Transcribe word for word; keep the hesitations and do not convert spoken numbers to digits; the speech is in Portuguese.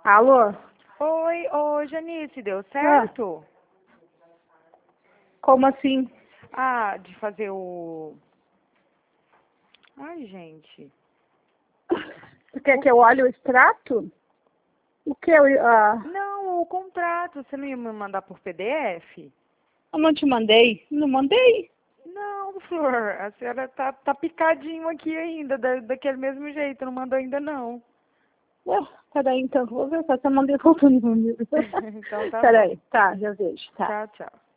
Alô? Oi, ô Janice, deu Ah, certo? como assim? Ah, de fazer o... Ai, gente. Você quer que eu olhe o extrato? O que eu, ah, Não, o contrato, você não ia me mandar por P D F? eu não te mandei? Não mandei? Não, Flor, a senhora tá, tá picadinho aqui ainda, da, daquele mesmo jeito, não mandou ainda não. Ué, peraí então, vou ver se eu mandei outro número. Então tá bom. Peraí, tá, já vejo, tá. Tchau, tchau.